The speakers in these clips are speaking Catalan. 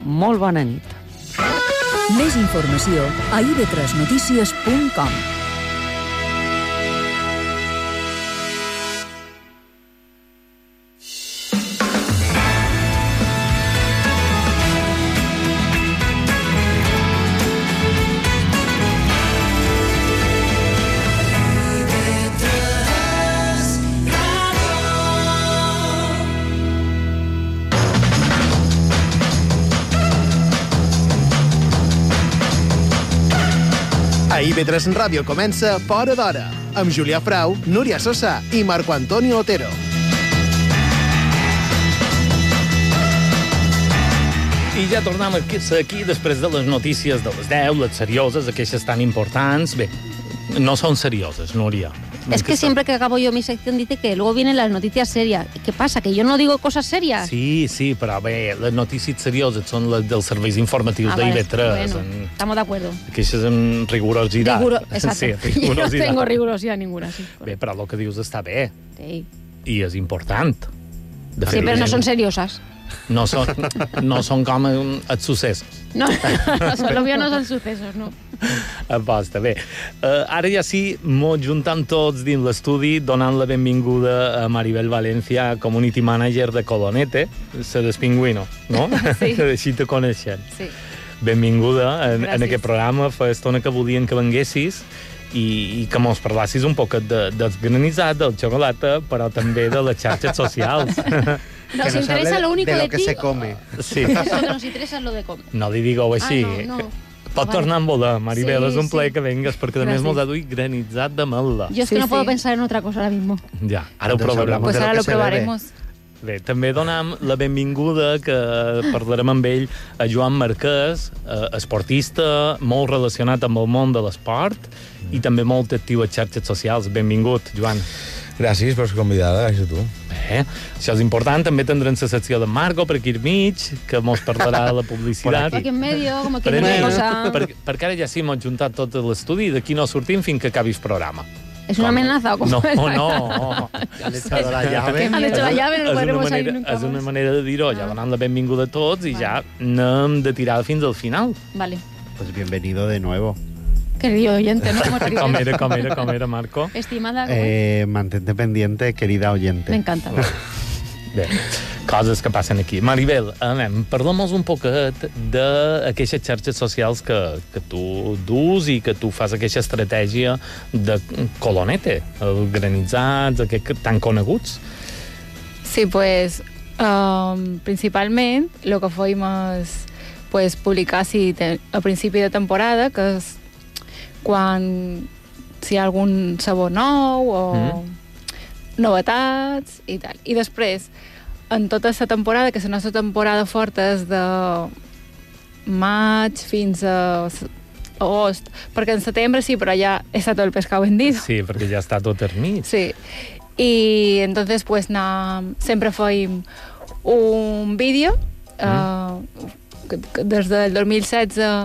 molt bona nit. Més informació a ib3notícies.com. A IB3 Ràdio comença Fora d'Hora, amb Julià Frau, Núria Sosa i Marco Antonio Otero. I ja tornem aquí després de les notícies de les 10, les serioses, aquelles tan importants. Bé, no son serioses, Núria. Es que siempre que acabo yo mi sección dice que luego vienen las noticias serias. ¿Qué pasa? ¿Que yo no digo cosas serias? Sí, però bé, les notícies serioses són les dels serveis informatius d'IB3. Bueno, estamos de acuerdo. Aquelles amb rigorositat. Exacto. Sí, rigorositat. Yo no tengo rigorosidad ninguna, sí. Bé, però el que dius està bé. Sí. I és important. Sí, però no són serioses. No són com els successos. No, lo mío no son sucesos, no. Aposta, bé. Ara ja sí, mos juntam tots dins l'estudi, donant la benvinguda a Maribel Valencia, Community Manager de Colonete, la del Pingüino, no? Sí. Així te coneixen. Sí. Benvinguda en aquest programa. Fa estona que volien que venguessis i que mos parlassis un poc dels granissats, del xocolata, però també de les xarxes socials. Nos interesa lo único de lo que ti. se come. Sí. Lo que nos interesa es lo de comer. No li digueu així. No. Pot tornar a volar, Maribel, Sí, és un plaer sí. que vengues, perquè a més mos ha duit granitzat de melda. Yo es que no puedo pensar en otra cosa ahora mismo. Ja, ara ho provarem. Pues ahora lo probaremos. Bé, també donam la benvinguda, que parlarem amb ell, a Joan Marquès, esportista, molt relacionat amb el món de l'esport i també molt actiu a xarxes socials. Benvingut, Joan. Gràcies per ser convidada, gràcies a tu. Bé, això és important. També tindrem la secció de Marco per aquí al mig, que mos parlarà de la publicitat. Aquí en medio, como que Per una aquí, cosa... perquè ara ja sí m'ho juntat tot l'estudi i d'aquí no sortim fins que acabi el programa. ¿Es una amenaza o cómo? No. Han echado la llave. Han hecho la llave, no podremos salir nunca És una más. manera de dir-ho, ja donant la benvinguda a tots i ja anem de tirada fins al final. Vale. Pues bienvenido de nuevo. Querido oyente, ¿no? Com era, Marco? Estimada. Mantente pendiente, querida oyente. Me encanta. Bé, coses que passen aquí. Maribel, parlem-nos un poquet d'aquestes xarxes socials que tu dus i que tu fas aquesta estratègia de Colonete, els granitzats, aquests tan coneguts. Sí, pues principalment el que fèiem és pues, publicar a principi de temporada, que és quan si hi ha algun sabor nou o novetats i tal. I després, en tota aquesta temporada, que la nostra temporada forta és de maig fins a agost, perquè en setembre sí, però ja està tot el pescado vendido. Sí, perquè ja està tot termit. Sí. Y entonces pues sempre fèiem un vídeo des del 2016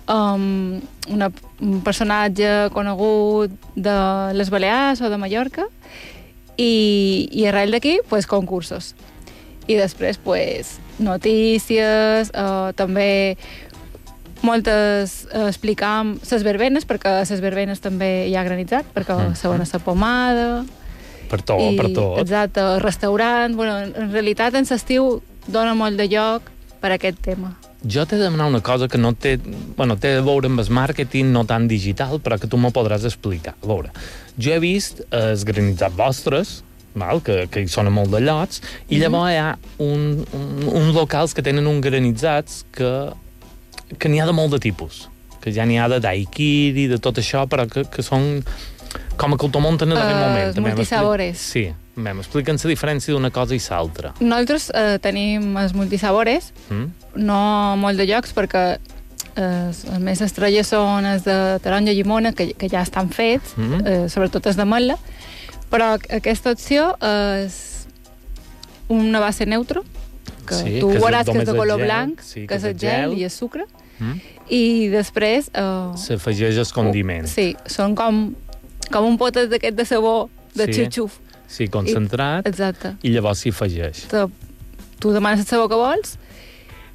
un personatge conegut de les Balears o de Mallorca i arrel d'aquí pues concursos i després pues notícies, també moltes explicam ses verbenes, perquè a ses verbenes també hi ha granitzat, perquè se van a la pomada. Per tot. Exacte, restaurant. Bueno, en realitat, en l'estiu dona molt de lloc per a aquest tema. Jo t'he de demanar una cosa que no té... Bueno, té a veure amb el màrqueting no tan digital, però que tu m'ho podràs explicar. A veure, jo he vist els granitzats vostres, que hi sonen molt de llots, i llavors hi ha uns locals que tenen uns granitzats que n'hi ha de molt de tipus. Que ja n'hi ha de daiquiri, de tot això, però que són... Com que ho munten en aquell moment. Multisabores. Sí, explica'ns la diferència d'una cosa i l'altra. Nosaltres tenim els multisabores, no molt de llocs, perquè els més estrelles són els de taronja i llimona, que ja estan fets, sobretot els d'ametla, però aquesta opció és una base neutro, que tu veuràs que és de color blanc, que és el gel i el sucre, i després... s'afegeix el condiment. Sí, són com un potes d'aquest de sabó, de xuf-xuf. Sí, concentrat. Exacte. I llavors s'hi afegeix. Tu demanes el sabó que vols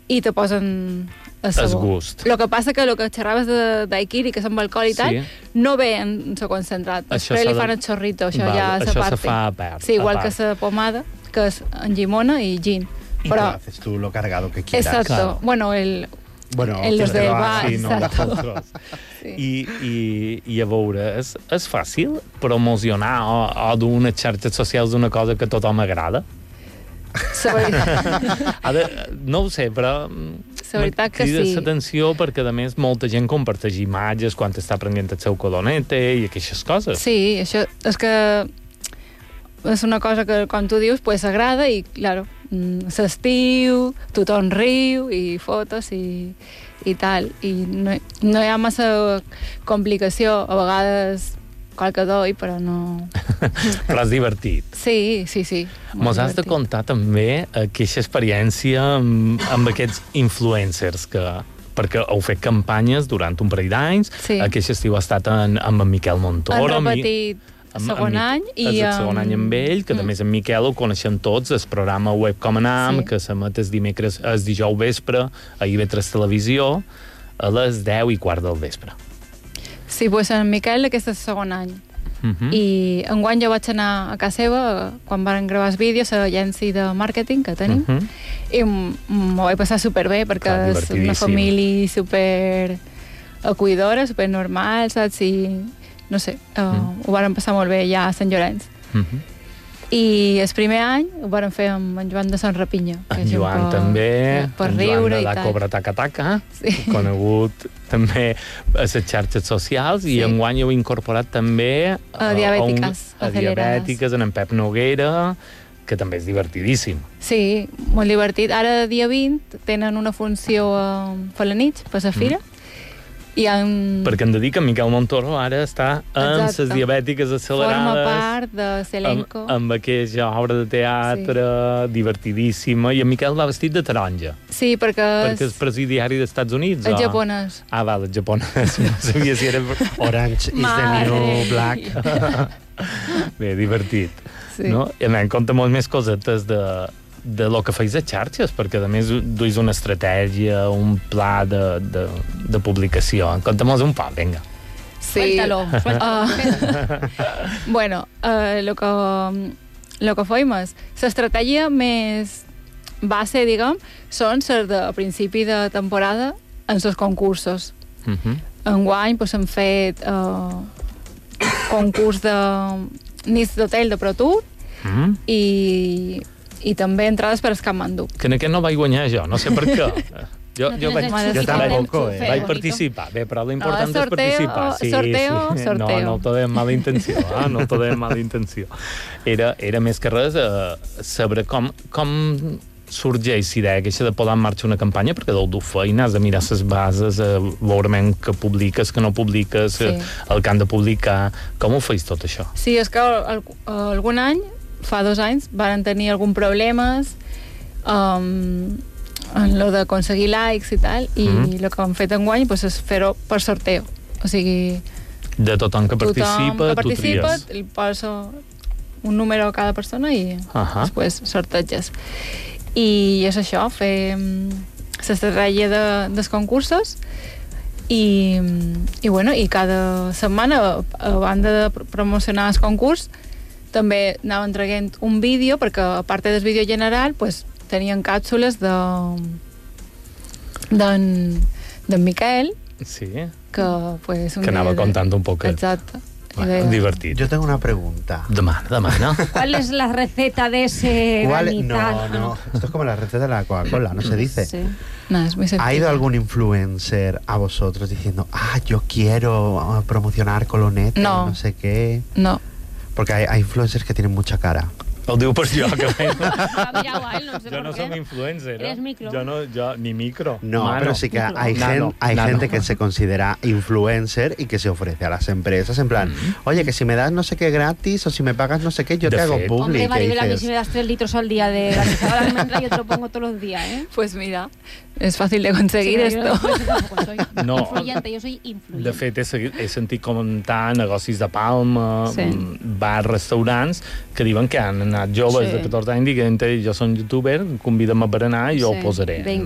i te posen el El sabó. gust. El que passa que el que xerraves de daiquiri, que són alcohol i tal, Sí. no ve en el concentrat. Això Després s'ha li de- fan el xorrito, això Val, ja això se se parte. fa a part, Sí, igual a que part. la pomada, que és en llimona i gin. Y Però, tú haces tú lo cargado que quieras. exacto. Claro. Bueno, Bueno, En los que te del lo hagas. bar. Sí, no, Exacte. nosaltres. sí. I a veure, és fàcil promocionar o dur unes xarxes socials d'una cosa que a tothom agrada? La veritat, No ho sé, però La veritat que crida sí. l'atenció perquè, a més, molta gent comparteix imatges quan està prenent el seu codonete i aquestes coses. sí, això és que és una cosa que, com tu dius, pues agrada i, claro, s'estiu, tothom riu i fotos i tal. I no hi ha massa complicació. A vegades qualque doi, però no... Però és divertit. Sí. molt Mos has de divertit. contar també aquesta experiència amb aquests influencers perquè heu fet campanyes durant un parell d'anys. Sí. Aquest estiu ha estat amb en Miquel Montoro. Han repetit el segon any i... És el segon any amb ell, que a més en Miquel ho coneixem tots, el programa web Com Anam, Sí. que s'emet el dijous vespre a IB3 Televisió a les 10:15 del vespre. Sí, pues en Miquel aquest és el segon any. I enguany jo vaig anar a casa seva quan van gravar els vídeos a l'agència de màrqueting que tenim i m'ho vaig passar superbé perquè Clar, és una divertidíssim. família super acollidora, super normal, saps? I no sé, ho varen passar molt bé ja a Sant Llorenç. I el primer any ho varen fer amb en Joan de Sant Rapinya. que En és un Joan poc- també, per en riure Joan de i la tal. Cobra Taca Taca, Sí. conegut també a les xarxes socials, Sí. i enguany heu incorporat també A Diabètiques a Aceleradas. Diabètiques, en Pep Noguera, que també és divertidíssim. Sí, molt divertit. Ara, dia 20, tenen una funció a Falanich, per la fira, i han... Perquè em dedica Miquel Montoro ara està en les Exacte. Diabètiques Accelerades. Forma part de Selenco. Amb aquesta obra de teatre divertidíssima, i en Miquel va vestit de taronja, Sí, perquè perquè és presidiari dels Estats Units. el o? japonès. Ah, val, el japonès. No sabia si era... Orange is the Madre new black. Bé, divertit. Sí. No? I a més, compta molt més cosetes de lo que feis a xarxes, perquè a més duis una estratègia, un pla de publicació. Conta-mos un poc, vinga. Sí. Suéltalo, suéltalo. Bueno, lo que fem és l'estratègia més base, diguem, són les de principi de temporada en els concursos. Enguany pues, hem fet concurs de nits d'hotel de Pro Tour i també entrades per Escamandú. Que en aquest no vaig guanyar jo, no sé per què. Jo vaig, Yo tampoco, vaig participar. Bé, però l'important és sorteo, participar. sorteo. No t'ho deia amb mala intenció. No t'ho deia amb mala intenció. Era més que res saber com sorgeix l'idea aquesta de posar en marxa una campanya, perquè deu dur feina, has de mirar les bases, veure que publiques, que no publiques, Sí. el que han de publicar. Com ho feis tot això? Sí, és que algun any, fa 2 anys, van tenir algun problemes en lo d'aconseguir likes i tal, i el que hem fet enguany pues, és fer-ho per sorteo. O sigui, De tothom que participa, tothom que participa, tu tries. li poso un número a cada persona i després sorteges. I és això, fer l'estratègia dels concursos i cada setmana, a banda de promocionar el concurs, també anava entreguent un vídeo, perquè a part del vídeo general pues, tenien càpsules d'en Miquel, Sí, que pues, que anava contant un poc. Exacte. Bueno, divertit. Yo tengo una pregunta. Demana. ¿Cuál es la receta de ese granizado? No. Esto es como la receta de la Coca-Cola, ¿no se dice? Sí. No, es muy ¿Ha sencillo. ido algún influencer a vosotros diciendo, yo quiero promocionar Colonete, No. no sé qué? No. Porque hay influencers que tienen mucha cara. Ho diu per jo, que Ah, mira, guay, no sé jo por no qué. som influencer. Eres micro. Jo ni micro. No, Mano. pero sí que hay, Nano, hay nano. gente que se considera influencer y que se ofrece a las empresas en plan, oye, que si me das no sé qué gratis o si me pagas no sé qué, yo De te hago fet. public. Hombre, y Maribel, a mí dices, si me das 3 litros al día de granizado de almendra, yo te lo pongo todos los días, ¿eh? Pues mira, es fácil de conseguir Sí, esto. yo tampoco soy No. influyente, yo soy influyente. De fet, he sentit comentar negocis de Palma, Sí. bars, restaurants, que diuen que han anat joves Sí. de 14 anys dient jo som youtuber, convida'm a berenar i jo ho posaré. Vinga.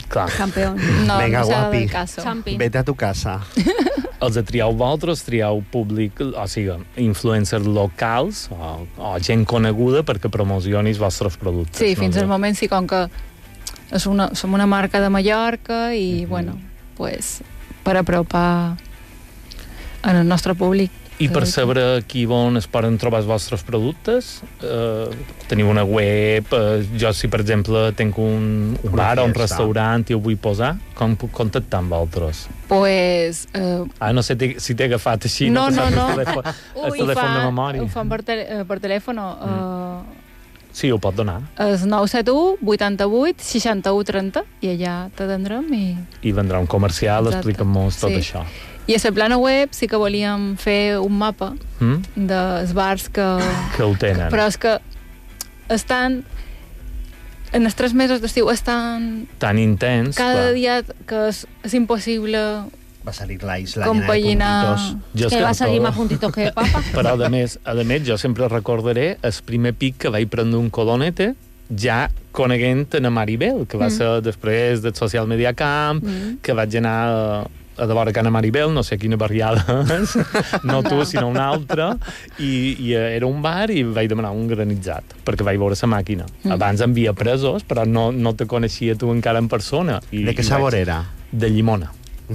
Clar. Campeón. No, Venga, no s'ha de guapi. fer caso. Champi. Vete a tu casa. Els trieu vosaltres, trieu públic, o sigui, influencers locals o gent coneguda perquè promocioni els vostres productes. Sí, fins no? al moment sí, com que som una marca de Mallorca i, bueno, pues, per apropar al nostre públic. I per saber aquí on es poden trobar els vostres productes, teniu una web, jo si per exemple tenc un bar o un restaurant i ho vull posar, com puc contactar amb vosaltres? Pues... No sé si t'he agafat així, No. El telèfon de memòria. Ho fan per telèfon. Sí, ho pot donar. És 971 88 61 30 i allà t'atendrem I vendrà un comercial, Exacte. explica'm-nos tot Sí. això. I a la plana web sí que volíem fer un mapa dels bars que ho tenen. però és que estan en els 3 mesos d'estiu estan Tan intens. cada clar. dia que és impossible Va salir la isla compaginar. Jo Que va a salir más puntitos que papa. Però, a més, jo sempre recordaré el primer pic que vaig prendre un colonete ja coneguent a Maribel, que va ser després del Social Media Camp, que vaig anar a de vora Cana Maribel, no sé quina barriada és, no tu, sinó una altra, i era un bar i vaig demanar un granitzat, perquè vaig veure la màquina. Abans em havia presos, però no te coneixia tu encara en persona. De què sabor era? De llimona.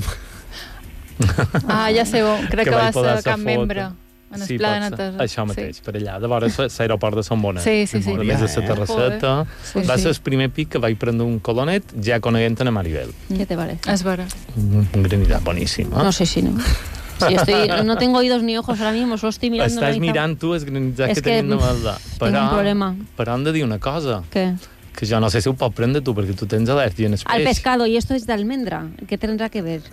ja sé, crec que va vaig posar ser Can sa Membre foto. en el Sí, Pla de pot ser. Neteja. Això mateix, per allà, de vora l'aeroport de Sant Bonet. Sí. A més de la terrasseta. Sí, Va sí. ser el primer pic que vaig prendre un colonet ja coneguent a Maribel. ¿Qué te parece? És vera. Un granizat boníssim. No sé si no. Sí, no tengo oídos ni ojos ahora mismo, solo estoy mirando. Estàs la mirant tu el granizat És que tenim de Maldà. tengo un problema. Però hem de dir una cosa, ¿Qué? que jo no sé si ho pot prendre tu, perquè tu tens al·lèrgia en el Al peix. pescado, y esto es de almendra. ¿Qué tendrá que ver?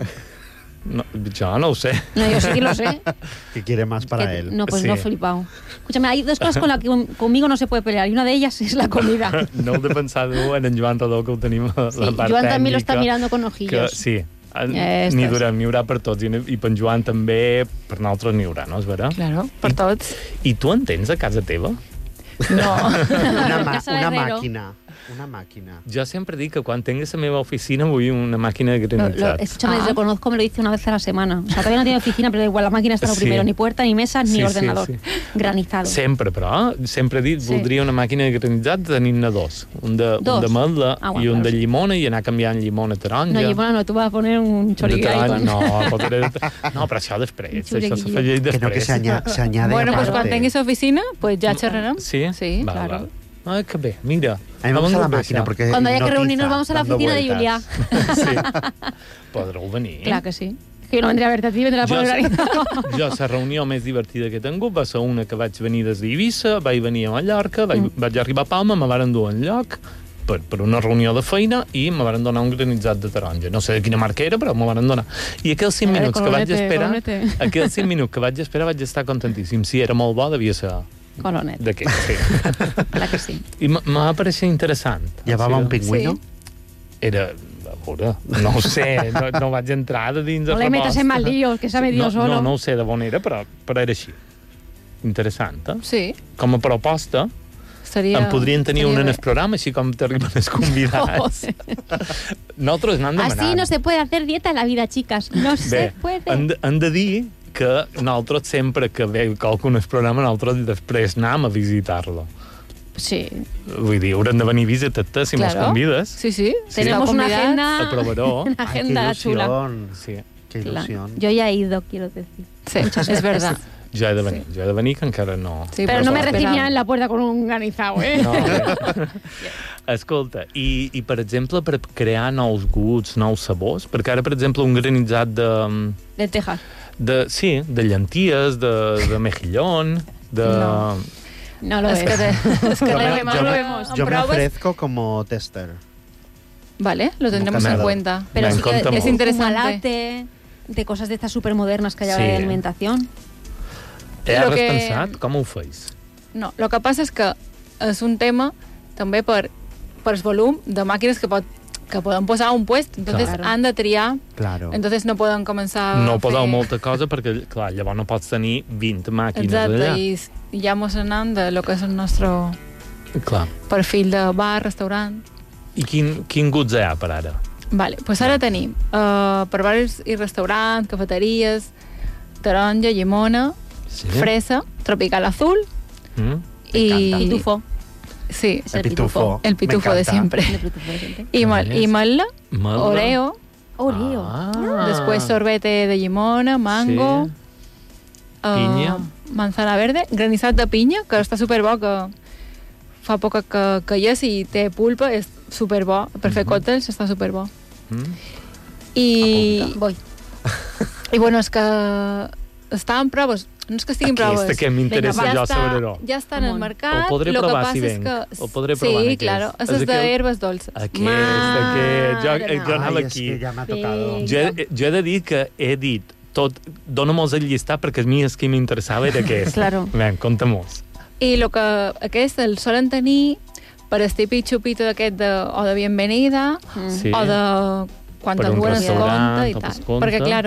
No, jo no ho sé. No, yo sí que lo sé. ¿Qué quiere más para Que- él? No, pues Sí. no he flipado. Escúchame, hay dos cosas con las que conmigo no se puede pelear, y una de ellas es la comida. No heu de pensar en en Joan Rodó, que ho tenim a Sí, la part Joan también lo está tècnica, mirando con que, ojillos. sí, Estes. n'hi haurà per tots, i per en Joan també, per nosaltres n'hi haurà, no és vera? Claro, per tots. I tu en tens a casa teva? No. Casa de Una herrero. máquina. Una máquina. Jo sempre dic que quan tinguis la meva oficina vull una màquina de granitzat. Escúchame, lo conozco, me lo dice una vez a la semana. O sea, todavía no tiene oficina, pero da igual, la máquina está lo Sí. primero. Ni puerta, ni mesas, ni Sí, ordenador. sí. Granizado. Sempre, però, sempre he dit, Sí. voldria una màquina de granitzat tenint-ne dos. Un de ametla Ah, bueno, i un de claro. llimona, i anar canviant llimona a taronja. No, Gimona, no, tú vas a poner un De choriguero. taronja, no, no, però això després, això Xuriguillo. s'afegeix Que no, que després. se añade Bueno, pues aparte. quan tinguis oficina, pues ja xerrarem. Sí? Sí, Val, claro. val. Ah, que bé, mira. A mí me gusta la Vamos a máquina porque Cuando haya que hipnotiza, reunirnos, vamos a la dando oficina de vueltas. Julia. Sí. Podreu venir. Claro que sí. Que yo no vendría a verte a ti, vendré a poner organizado. Jo, la reunió més divertida que he tingut va ser una que vaig venir des d'Eivissa, vaig venir a Mallorca, vaig arribar a Palma, me varen dur enlloc per una reunió de feina i me varen donar un granitzat de taronja. No sé de quina marca era, però me varen donar. I aquells 5 Era de minuts que vaig colonete, esperar, colonete. aquells 5 minuts que vaig esperar vaig estar contentíssim. Si era molt bo, devia ser Colonet. d'aquest, sí. Claro que sí. I m'ha pareixer interessant. ¿Llevaba un Sí, pingüino? Era, a veure, no ho sé, no vaig entrar de dins No la le metas en proposta. mal lío, que sabe Dios solo. No ho sé de on era, però era així. Interessant, eh? Sí, Com a proposta, seria... en podrien tenir seria un en bé. el programa, així com t'arriben els convidats. Nosaltres n'hem demanat. Así no se puede hacer dieta en la vida, chicas. No se Bé, puede. hem de dir que nosaltres sempre que ve qualcun al programa, nosaltres després anem a visitar-lo. Sí. Vull dir, haurem de venir a visitar-te si mos convides. Sí, sí. Tenemos una agenda, A Proveró. una agenda Ay, qué chula. ilusión. Sí. Qué Claro. ilusión. Yo ya he ido, quiero decir. Sí, és verdad. Jo he de venir, que encara no. Sí, Pero no me esperava. recibían en la puerta con un granizado, ¿eh? No, escolta, i per exemple, per crear nous gusts, nous sabors, perquè ara, per exemple, un granitzat De Texas. de llenties, de mejillón, de... No. No lo Es es. que, es que Yo me- no yo lo me- vemos. Yo me Pruebas. ofrezco como tester. Vale, lo tendremos en Canadá. cuenta. Pero Me sí que encanta es molt. interesante. latte, de cosas de estas súper modernas que hay ahora Sí. de alimentación. Has Lo que- pensat? Com ho feis? No, el que passa és que és un tema també per el volum de màquines que poden posar a un puest. Entonces Claro. han de triar. Claro. Entonces no poden començar No a podeu fer... molta cosa perquè, clar, llavors no pots tenir 20 màquines Exacte, allà. i ja mos anant de lo que és el nostre Clar. perfil de bar, restaurant. I quin gust hi ha per ara? Vale, pues ara tenim per bars i restaurants, cafeteries, taronja, llimona, fresa, tropical azul y Pitufo. Sí, Es el pitufo. el pitufo de siempre. El pitufo de siempre. Y malta, Malta. Oreo, Oreo. después sorbete de llimona, mango, Pinya. manzana verde, granissat de pinya, que està superbo, que fa poc que hi és i té pulpa, és superbo. Per fer còctels està superbo. I bueno, és que està en proves. No és que estigui en proves. Aquesta que m'interessa jo saber-ho. Ja està en el mercat. Ho podré Lo que provar passa si és venc. que... Ho podré provar. Sí, claro. És de herbes dolces. Jo anava Ai, aquí. és que ja m'ha tocado. Jo he de dir que he dit tot, dóna-mos el llistat perquè a mi és que m'interessava era aquest. Claro. Ven, conta-mos. I el que aquest el solen tenir per el típic xupito d'aquest o de bienvenida Sí. o de quan Per un algú es restaurant, compta i o tal. es compta. Perquè, clar,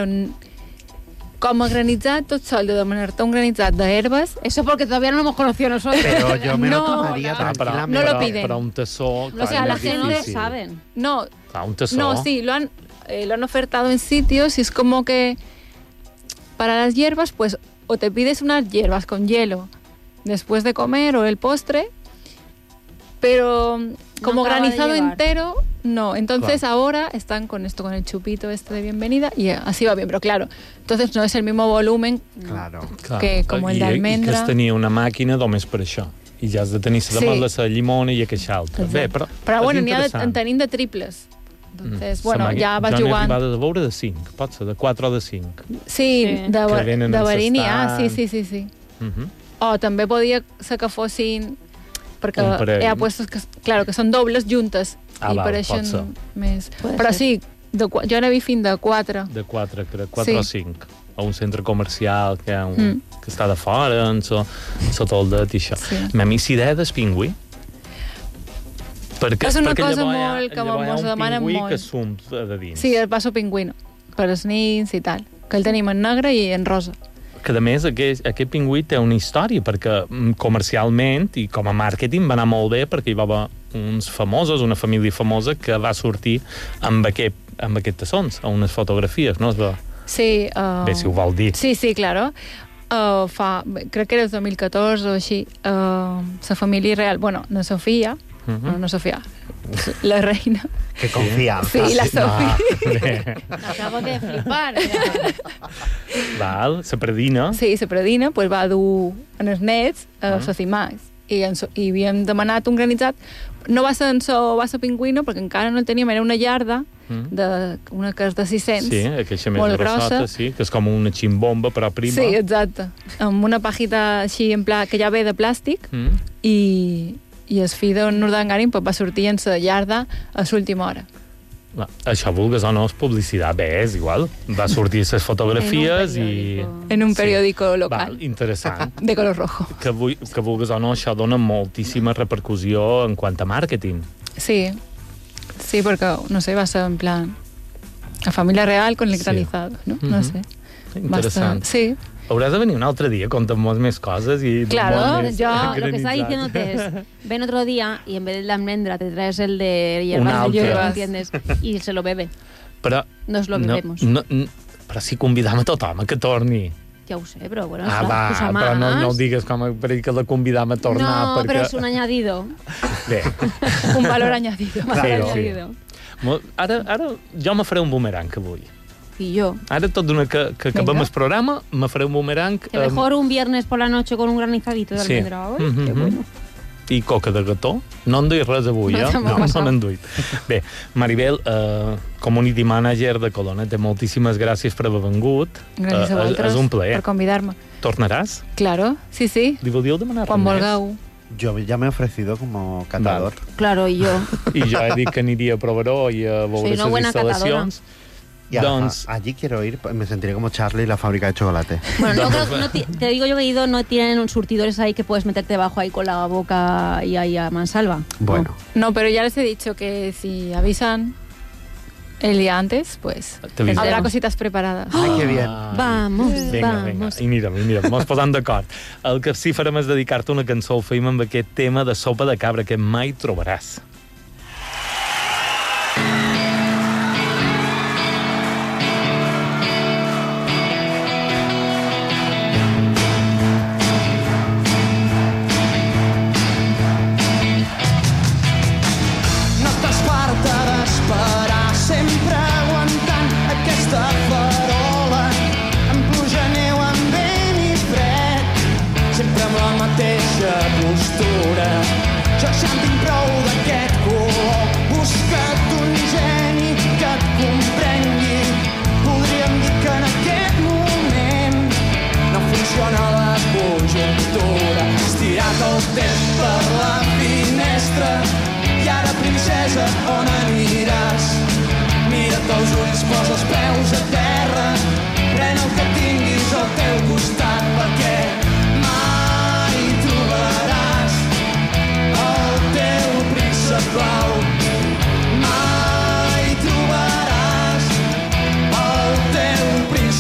com a granitzat, tot sol de demanar-te un granitzat d'herbes, Eso porque todavía no lo hemos conocido nosotros. Pero yo me lo No, tomaría no. tranquilamente. No lo piden. Però un tassó... O sea, clar, la és gente no difícil. saben. Clar, un tassó. No, sí, lo han ofertado en sitios y es como que para las hierbas, pues, o te pides unas hierbas con hielo después de comer o el postre, pero como acaba de granizado llevar. entero, no. Entonces Claro. ahora están con esto, con el chupito este de bienvenida y así va bien, pero claro, entonces no es el mismo volumen Claro. Clar. que com el I que d'almendra. es tenia una màquina només per això. I ja has de tenir la Sí. de la llimona i aquesta altra. Exacte. Bé, però Però bueno, és n'hi ha interessant. en tenim de triples. Entonces, La bueno, màquina- ja vas jo n'he jugant. arribat a veure de 5, pot ser, de 4 o de 5. Sí, Sí. de, Que venen de en verí s'estan. sí. O també podia ser que fossin... Perquè Un parell. hi ha puestos que, claro, que són dobles juntes Ah, i val, pareixen pot ser. més... Puede Però ser. sí, jo n'he vist fins de 4. De 4, crec, 4 Sí. o 5. A un centre comercial que, que està de fora, en sota el det i això. Sí. A mi s'idea del pingüí. Perquè, És una perquè cosa llavors molt que llavors hi ha mos un demanen pingüí molt. que sum de dins. Sí, el passo pingüino, per als nins i tal, que el tenim en negre i en rosa. Que a més aquest pingüí té una història perquè comercialment i com a màrqueting va anar molt bé perquè hi va haver uns famosos, una família famosa que va sortir amb aquest tassons, a unes fotografies, no? Sí. Bé, si ho vol dir. Sí, claro. Crec que era el 2014 o així, la família real, bueno, la Sofia, no Sofia, la reina. Que confianza. Sí, la Sofia. Acabo de flipar. Val, la predina. Sí, la predina pues, va dur en els nets a Socimais i havíem demanat un granitzat. No va ser en va ser pingüino perquè encara no el teníem, era una llarda una que és de 600. Sí, aquella més molt grossota, grossa. sí, que és com una ximbomba, però prima. Sí, exacte. Amb una pajita així en pla, que ja ve de plàstic i el fill d'en Urdangarin pues, va sortir en la llarda a l'última hora. Va, això vulgues o no és publicitat, bé, és igual. Va sortir les fotografies i... En un periòdico local. Val, interessant. De color rojo. Que vulgues o no, això dona moltíssima repercussió en quant a màrqueting. Sí, perquè, no sé, va ser en plan a família real con el granizado, ¿no? No sé. Interessant. Sí. Hauràs de venir un altre dia, conta'm més coses i... Claro, molt més Yo lo que granitzat. estaba diciéndote es, ven otro día y en vez de la almendra te traes el de Un hierbas de altre. hierbas, ¿entiendes? Y se lo bebe. Però, Nos lo bebemos. però si convidam a tothom a que torni. Ya lo sé, pero bueno, Va, cosa però no ho más. digues com per que la convidam a tornar. No, perquè... pero es un añadido. Bé, Un valor añadido. Más Sí, sí. añadido. Ara jo me faré un boomerang avui. Y yo. Ara tot d'una que acabem Vinga. el programa, me faré un boomerang... Que mejor un viernes por la noche con un granizadito de Sí. almendra, ¿eh? Qué bueno. I coca de gató. No en duis res avui, No, eh? tampoc passa. No n'en duit. Bé, Maribel, community manager de Colònia, moltíssimes gràcies per haver vengut. Gràcies a vosaltres És un plaer. per convidar-me. Tornaràs? Claro, sí. Li voldríeu demanar Quan res més? vulgueu. Yo ya me he ofrecido como catador. Claro, y yo. I jo he dit que aniria a Proveró i a veure Soy una les buena instal·lacions. Y allí quiero ir, me sentiré como Charlie y la fábrica de chocolate. Bueno, no creo, no te digo yo que he ido, no tienen un surtidores ahí que puedes meterte debajo ahí con la boca y ahí a mansalva. Bueno, No, pero ya les he dicho que si avisan el día antes, pues Te avisarem. habrá cositas preparadas. ay, qué bien. Vamos, Vinga, vamos. I mira'm, mos posam d'acord. El que sí farem és dedicar-te una cançó, ho feim amb aquest tema de sopa de cabra que mai trobaràs.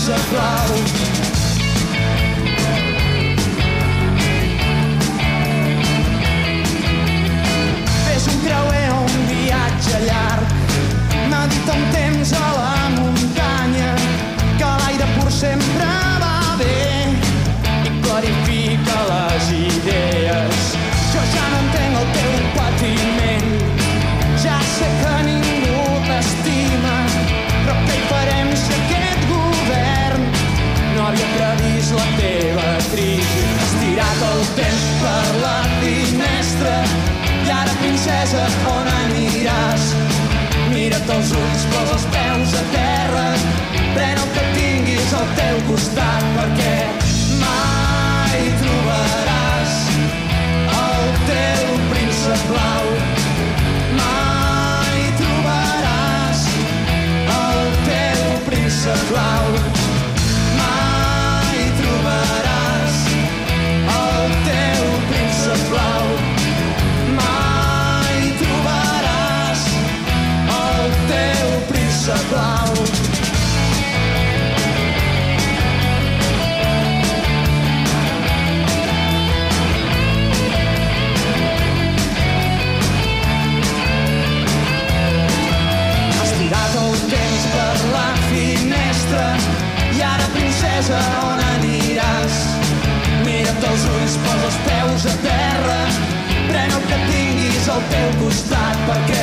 príncep blau. Fes un creuer o un viatge llarg, medita un temps a la muntanya, que l'aire pur sempre va bé i clarifica les idees. Jo ja no entenc el teu patiment, ja sé que ningú t'estima, però què hi farem si aquest govern no havia previst la teva crisi? Estirat el temps per la finestra i ara, princesa, on aniràs? Mira't els ulls, posa els peus a terra, pren el que tinguis al teu costat, perquè mai trobaràs el teu príncep blau. Mai trobaràs el teu príncep blau. Mai trobaràs el teu príncep blau. Mai trobaràs el teu príncep blau. Estirat el temps per la finestra i ara, princesa, on aniràs? Mira't els ulls, posa els peus a terra, pren el que tinguis al teu costat, perquè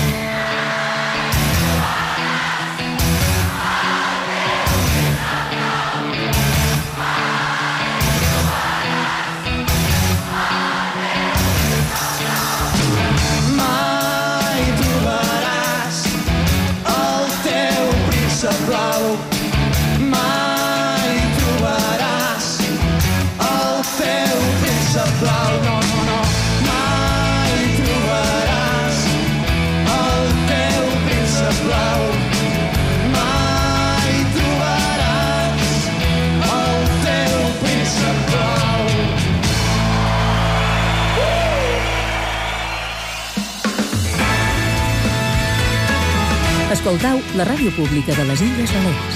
mai trobaràs el teu príncep blau. Mai trobaràs el teu príncep blau. No, no, no. Mai trobaràs el teu príncep blau. Mai trobaràs el teu príncep blau. Escoltau la ràdio pública de les Illes Balears.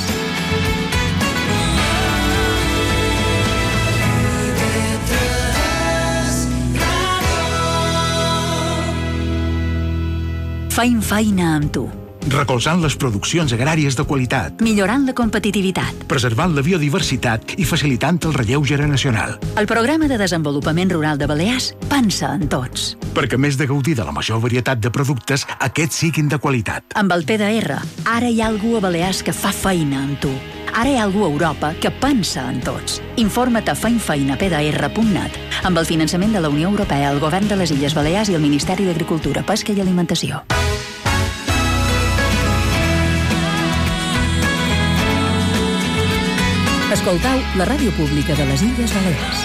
Faim feina amb tu. Recolzant les produccions agràries de qualitat, Millorant la competitivitat. preservant la biodiversitat i facilitant el relleu generacional. El programa de desenvolupament rural de Balears pensa en tots. Perquè a més de gaudir de la major varietat de productes, aquests siguin de qualitat. Amb el PDR, ara hi ha algú a Balears que fa feina amb tu. Ara hi ha algú a Europa que pensa en tots. Informa't a faimfeinapdr.net amb el finançament de la Unió Europea, el Govern de les Illes Balears i el Ministeri d'Agricultura, Pesca i Alimentació. Escoltau la ràdio pública de les Illes Balears.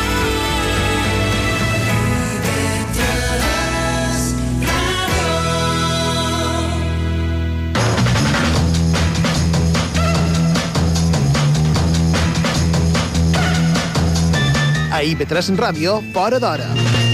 A IB3 Ràdio, fora d'hora.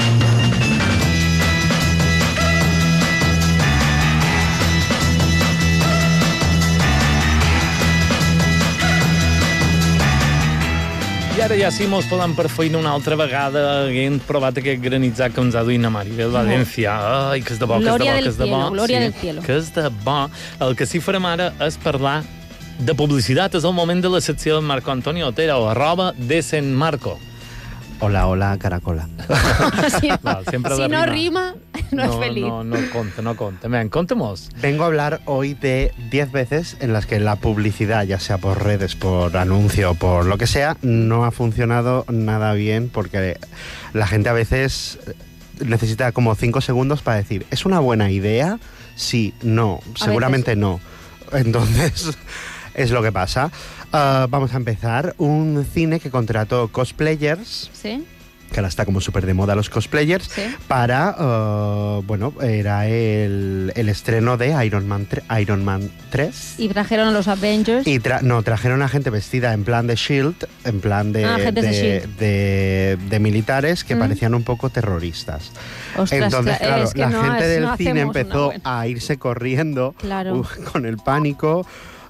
I ara ja sí, mos podem per feina una altra vegada, haguem provat aquest granitzat que ens ha duit a Maribel Valencia. Ai, que és de bo, que és de bo, que és de bo. Glòria del cielo. Que és de bo. El que sí farem ara és parlar de publicitat. És el moment de la secció de Marco Antonio Otero, @decenmarco. Hola, hola, caracola. Si no, Val, sempre si de no rima. rima, no es feliz. No conta. Ven, contemos. Vengo a hablar hoy de 10 veces en las que la publicidad, ya sea por redes, por anuncio, por lo que sea, no ha funcionado nada bien, porque la gente a veces necesita como 5 segundos para decir, ¿es una buena idea? Sí, no, seguramente no. Entonces, es lo que pasa. Vamos a empezar. Un cine que contrató cosplayers. Sí. Que ahora está como súper de moda los cosplayers, Sí. para, bueno, era el estreno de Iron Man 3. Y trajeron a los Avengers. Y trajeron a gente vestida en plan de S.H.I.E.L.D., en plan de, agentes de S.H.I.E.L.D. de militares que parecían un poco terroristas. Ostras, Entonces, claro, es que la no, gente del no cine hacemos una empezó buena. a irse corriendo Claro. con el pánico.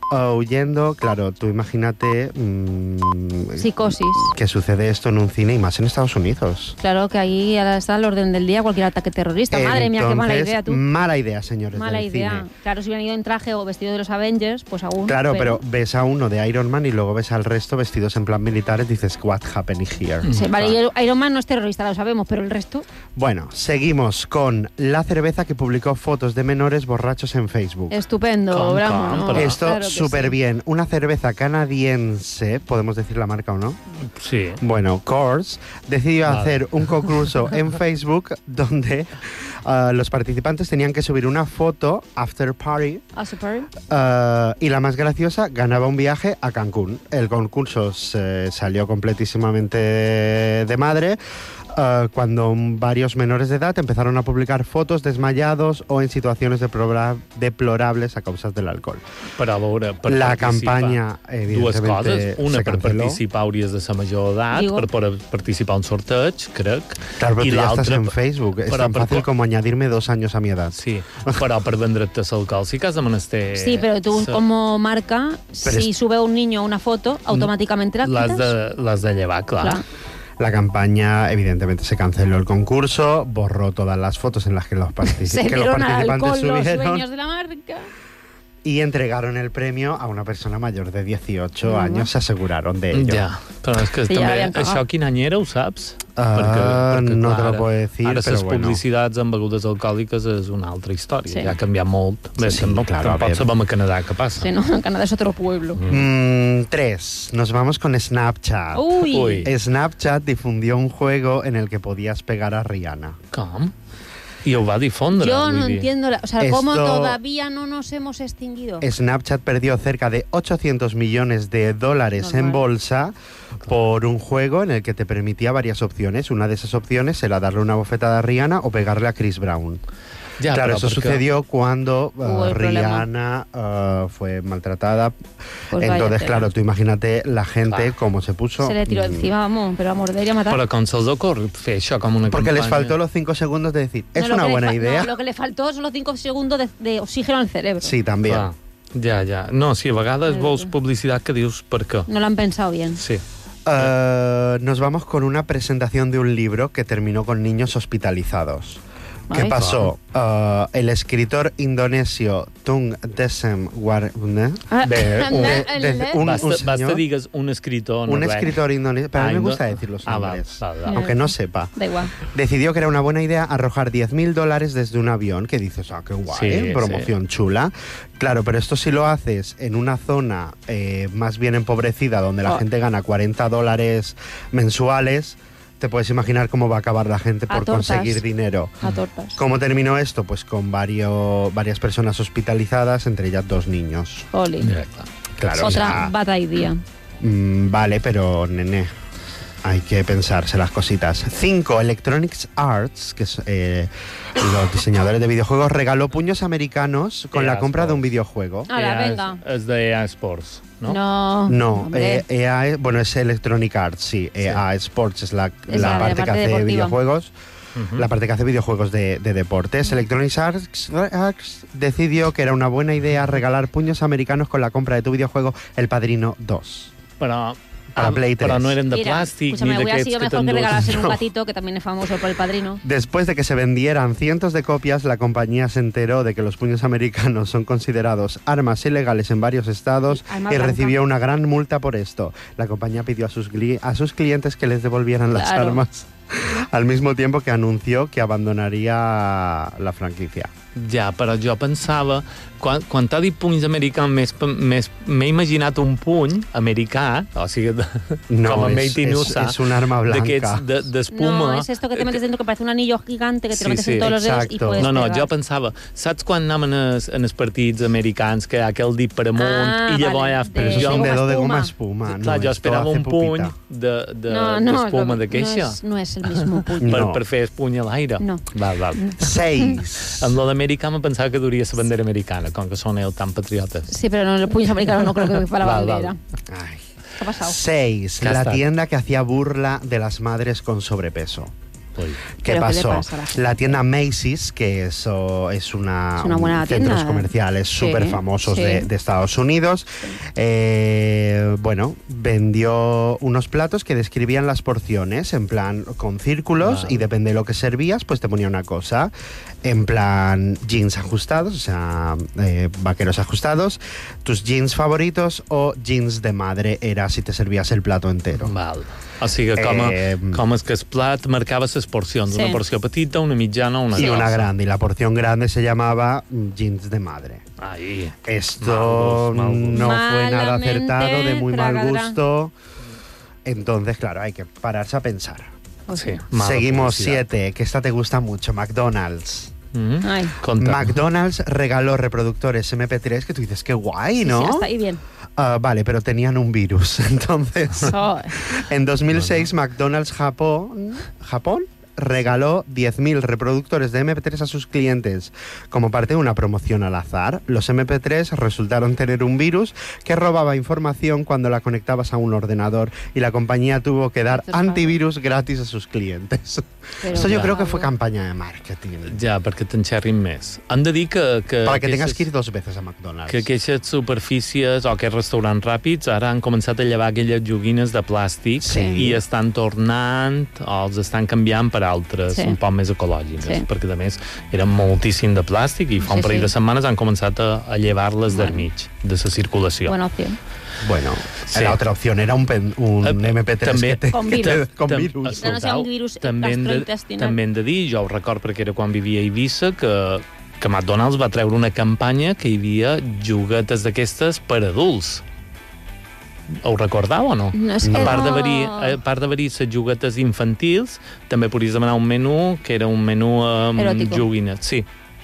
huyendo. Claro, tú imagínate Psicosis. que sucede esto en un cine y más en Estados Unidos. Claro que ahí está al orden del día cualquier ataque terrorista. Madre mía, qué mala idea, tú. Mala idea, señores. Mala del idea. cine. Claro, si hubieran ido en traje o vestido de los Avengers, pues aún. Claro, pero ves a uno de Iron Man y luego ves al resto vestidos en plan militares, dices, what happening here? Sí, vale, y Iron Man no es terrorista, lo sabemos, pero el resto. Bueno, seguimos con la cerveza que publicó fotos de menores borrachos en Facebook. Estupendo, bravo. ¿No? Esto Claro que súper sí. bien. Una cerveza canadiense, ¿podemos decir la marca o no? Sí. Bueno, Coors decidió Vale. hacer un concurso en Facebook donde los participantes tenían que subir una foto after party Ah, super. y la más graciosa ganaba un viaje a Cancún. El concurso se salió completísimamente de madre cuando varios menores de edad empezaron a publicar fotos desmayados o en situaciones deplorables a causa del alcohol. Per a veure, per La participar, campanya, dues evidentemente, coses. Una, se per canceló. participar hauries de ser major d'edat, Digo. per poder participar a un sorteig, crec. Claro, pero I tú ya estás l'altra, en Facebook. Es però tan per fácil co- como añadirme 2 años a mi edad. Sí, però per vendre't l'alcohol sí que has de menester... Sí, pero tú como marca, Pero si sube un niño una foto, automáticamente la quitas. L'has de llevar, clar. Clar. La campaña, evidentemente, se canceló el concurso, borró todas las fotos en las que los, Se que los dieron participantes alcohol los subieron dueños de la marca. y entregaron el premio a una persona mayor de 18 años, se aseguraron de ello. Ja, però és que Sí, ja també... l'havien cagat. Això quin any era, ho saps? No te lo clar, puedo decir, ara pero les bueno. publicitats amb begudes alcohòliques és una altra història. Sí. Ja ha canviat molt. Bé, Sí, tampoc, claro, a tampoc ver. sabem a Canadà què passa. Sí, no, en Canadá es otro pueblo. 3. Nos vamos con Snapchat. Uy. Uy. Snapchat difundió un juego en el que podías pegar a Rihanna. Com? I ho va difondre. Yo no vull dir. entiendo, o sea, cómo Esto- todavía no nos hemos extinguido. Snapchat perdió cerca de 800 millones de dólares en Normal. bolsa por un juego en el que te permitía varias opciones. Una de esas opciones era darle una bofetada a Rihanna o pegarle a Chris Brown. Ja, Claro, però eso perquè- sucedió cuando Hubo el Rihanna fue maltratada. Pues vaya Entonces, tela. claro, tú imagínate la gente Claro. cómo se puso. Se le tiró encima, vamos, pero a morder y a matar. Però com se'ls ocorre fer això com una Porque les campanya? faltó los 5 segundos de decir, No, es lo una que le buena fa- idea. No, lo que le faltó son los 5 segundos de oxígeno al cerebro. Sí, también. Clar. Ja. No, sí, a vegades vols publicitat que dius per què. No lo han pensado bien. Sí. Nos vamos con una presentación de un libro que terminó con niños hospitalizados. ¿Qué Ay. pasó? El escritor indonesio Tung Desem Warne, Ah, un Basta señor, digues un escritor. un noruec. escritor indonesio, pero a mí me Indo- gusta decir los nombres, Val. aunque no sepa. Da igual. Decidió que era una buena idea arrojar $10,000 desde un avión, que dices, qué guay, Sí, promoción chula. Claro, pero esto si lo haces en una zona más bien empobrecida, donde la Oh. gente gana $40 mensuales, te puedes imaginar cómo va a acabar la gente A por tortas. conseguir dinero. A tortas. ¿Cómo terminó esto? Pues con varias personas hospitalizadas, entre ellas 2 niños. Oli. Ja, clar. Claro, o Otra sea, bad idea. vale, pero nene, hay que pensarse las cositas. 5. Electronic Arts, que es los diseñadores de videojuegos, regaló puños americanos con EA la compra de un Sports. videojuego. Ahora, EA venga. És de EA Sports, no? No, hombre. EA, bueno, es Electronic Arts, sí. EA Sports es la la parte que parte hace deportiva. videojuegos. Ujú. La parte que hace videojuegos de deportes. Electronic Arts decidió que era una buena idea regalar puños americanos con la compra de tu videojuego El Padrino 2. Però, Para Play 3. però no eren de Mira, plàstic escúchame, ni hubiera d'aquests sido que mejor que t'endús. regalasen un No. gatito, que también es famoso por El Padrino. Después de que se vendieran cientos de copias, la compañía se enteró de que los puños americanos son considerados armas ilegales en varios estados Arma y blanca. recibió una gran multa por esto. La compañía pidió a sus clientes que les devolvieran las Claro. armas, al mismo tiempo que anunció que abandonaría la franquicia. Ja, però jo pensava, quan t'ha dit punys americans, m'he imaginat un puny americà, o sigui, No, com a es- Made in es- USA, es un arma blanca. d'aquests d'espuma. No, es esto que te metes dentro que parece un anillo gigante que te lo Sí, metes sí, en todos los dedos y exacto. puedes No, pegar. jo pensava, saps quan anaven en els partits americans que hi ha aquell dit per amunt Ah, i llavors vale, hi ha... de- Pero eso es de un goma dedo de goma espuma. espuma. Clar, no, jo esto esperava hace un puny pupita. d'espuma d'aqueixa. no es el mismo puny. No. Per fer el puny a l'aire. No. Val. 6. Amb lo d'americà me pensava que duria la bandera americana, com que són ells tan patriotes. Sí, pero no, los puños americanos no creo que para la Val, bandera. Ay. ¿Qué ha pasado? 6. Ya La está. tienda que hacía burla de las madres con sobrepeso. ¿Qué ¿Pero qué le pasó? pasa a la gente? La tienda Macy's, que eso es una buena centros tienda. comerciales Sí, súper famosos sí. de Estados Unidos, bueno, vendió unos platos que describían las porciones, en plan con círculos, y depende de lo que servías, pues te ponía una cosa, en plan jeans ajustados, o sea, vaqueros ajustados, tus jeans favoritos o jeans de madre era si te servías el plato entero. Val. O sigui, com és que el plat marcava les porcions, Sí. una porció petita, una mitjana, una Y grossa. una grande, y la porción grande se llamaba jeans de madre. Ahí. Esto Mal gust. no fue nada Malamente acertado, de muy mal tragadra. gusto. Entonces, claro, hay que pararse a pensar. Sí, mala Seguimos publicidad. 7, que esta te gusta mucho, McDonald's. Ay. Conta. McDonald's regaló reproductores MP3 que tú dices, qué guay, ¿no? Sí, hasta ahí bien. Vale, pero tenían un virus. Entonces, Oh, en 2006, McDonald's Japón regaló 10.000 reproductores de MP3 a sus clientes como parte de una promoción al azar. Los MP3 resultaron tener un virus que robaba información cuando la conectabas a un ordenador y la compañía tuvo que dar antivirus gratis a sus clientes. Pero Esto yo claro. creo que fue campaña de marketing. Ja, perquè t'enxerrin més. Hem de dir que Para que tengas aquestes- que ir 2 veces a McDonald's. que aquestes superfícies o aquests restaurants ràpids ara han començat a llevar aquelles joguines de plàstic Sí. i estan tornant o els estan canviant per altres Sí. un poc més ecològiques, Sí. perquè a més eren moltíssim de plàstic i fa un Sí, parell sí. de setmanes han començat a llevar-les del mig de la circulació. buena opción. Bueno, Sí. la otra opción era un MP3 també- que te, Con que te- virus. con Tam- virus. Que no sea un virus també hem gastrointestinal. també hem de dir, jo ho record perquè era quan vivia a Eivissa, que McDonald's va treure una campanya que hi havia juguetes d'aquestes per adults. Ho recordau o no? No, és que A part no. d'haver-hi les juguetes infantils, també podies demanar un menú que era un menú amb Eròtico. joguines. Sí,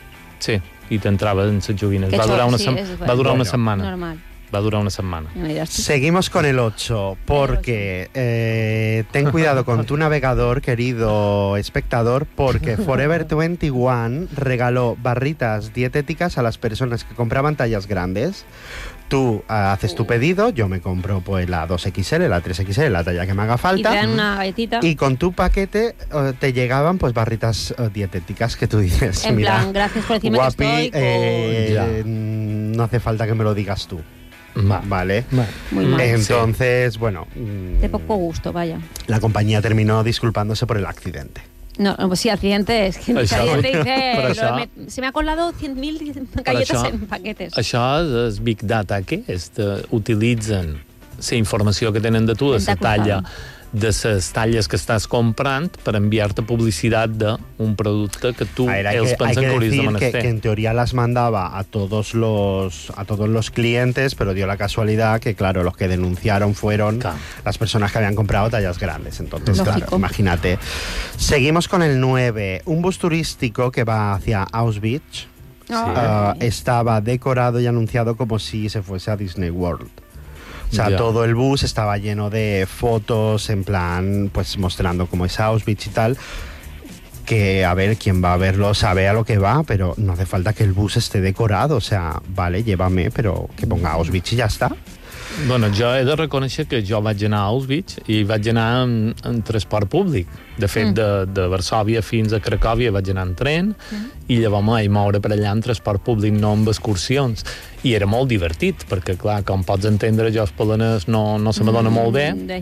i t'entrava en les joguines. Que Va durar una, sí, és va durar una bueno. setmana. Normal. Va durar una setmana. Ya me dirás tú. Seguimos con el 8, porque ten cuidado con tu navegador, querido espectador, porque Forever 21 regaló barritas dietéticas a las personas que compraban tallas grandes. Tú haces tu pedido, yo me compro pues la 2XL, la 3XL, la talla que me haga Y te falta. dan una galletita. Y con tu paquete te llegaban pues barritas dietéticas que tú dices, En mira, plan, gracias por decirme guapi, que estoy. Ya. no hace falta que me lo digas tú. Vale. Muy mal. Entonces, bueno, De poco gusto, vaya. la compañía terminó disculpándose por el accidente. No, pues sí, accidente es que el Això- accidente però dice, això- se me ha colado 100.000 galletas això- en paquetes. Això és Big Data, què és? Utilitzen la informació que tenen de tu, de la talla, de les talles que estàs comprant per enviar-te publicitat d'un producte que tu A ver, ells hay pensen que que hauries de decir que menester. en teoría las mandaba a todos los clientes, pero dio la casualidad que, claro, los que denunciaron fueron Claro. las personas que habían comprado tallas grandes. Entonces, Lógico. claro, imagínate. Seguimos con el 9. Un bus turístico que va hacia Auschwitz estaba decorado y anunciado como si se fuese a Disney World. O sea, Ya. todo el bus estaba lleno de fotos, en plan, pues mostrando cómo es Auschwitz y tal. Que, a ver, quien va a verlo sabe a lo que va, pero no hace falta que el bus esté decorado. O sea, vale, llévame, pero que ponga Auschwitz y ya está. Bueno, jo he de reconèixer que jo vaig anar a Auschwitz i vaig anar en transport públic. De fet, de Varsòvia fins a Cracòvia vaig anar en tren i llavors em vaig moure per allà en transport públic, no amb excursions. I era molt divertit, perquè, clar, com pots entendre, jo el polonès no se m'adona molt bé.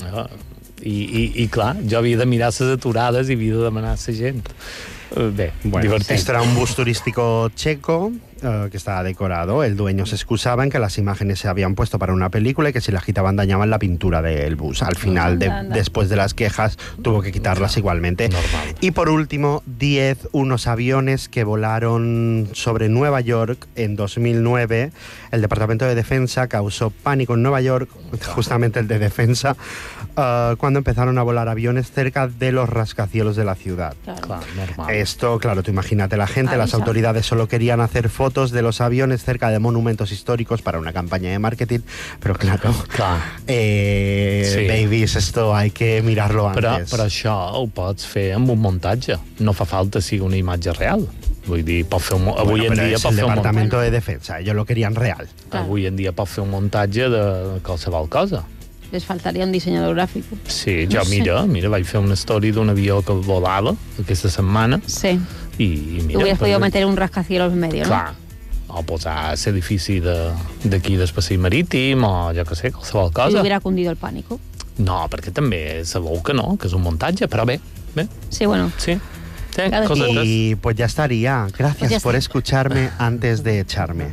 I clar, jo havia de mirar les aturades i havia de demanar a la gent. Bé, Bueno, divertit. este era un bus turístico checo que estaba decorado. El dueño se excusaba en que las imágenes se habían puesto para una película y que si la agitaban dañaban la pintura del bus. Al final, después de las quejas, tuvo que quitarlas igualmente. Normal. Y por último, 10, unos aviones que volaron sobre Nueva York en 2009. El Departamento de Defensa causó pánico en Nueva York, justamente el de Defensa, cuando empezaron a volar aviones cerca de los rascacielos de la ciudad. Clar, normal. Esto, claro, tú imagínate la gente, las Avisa. autoridades solo querían hacer fotos de los aviones cerca de monumentos históricos para una campaña de marketing, pero claro, Clar. sí. Babies, esto hay que mirarlo Però antes. això ho pots fer amb un muntatge. No fa falta sigui una imatge real. Vull dir, pot fer avui Bueno, en pero dia es pot el fer un Departamento de Defensa, ellos lo querían real. Claro. Avui en dia pot fer un muntatge de qualsevol cosa. Les faltaria un dissenyador gràfic. Sí, jo, mira, vaig fer una story d'un avió que volava aquesta setmana. Sí. I mira... Hubieras podido meter un rascacielos en medio, ¿no? Clar. O posar l'edifici d'aquí d'espaci marítim, o jo que sé, qualsevol cosa. Si hubiera cundido el pánico. No, perquè també sabeu que no, que és un muntatge, però bé. Sí, bueno. Sí. Y pues ya estaría. Gracias por escucharme antes de echarme.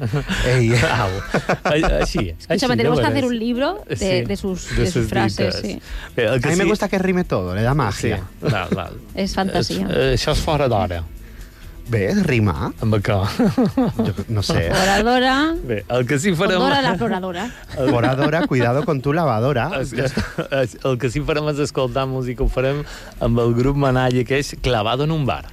Así. Escúchame, tenemos que hacer un libro de sus frases. Sí. A mí me gusta que rime todo, le da magia. Sí. Val. És fantasia. Això és fora d'hora. ¿Ves? Rima. Amb què? Jo no sé. Foradora. Bé, el que sí farem... Fondora la floradora. Foradora, cuidado con tu lavadora. El que sí farem és escoltar música, ho farem amb el grup Manalla, que és Clavado en un bar.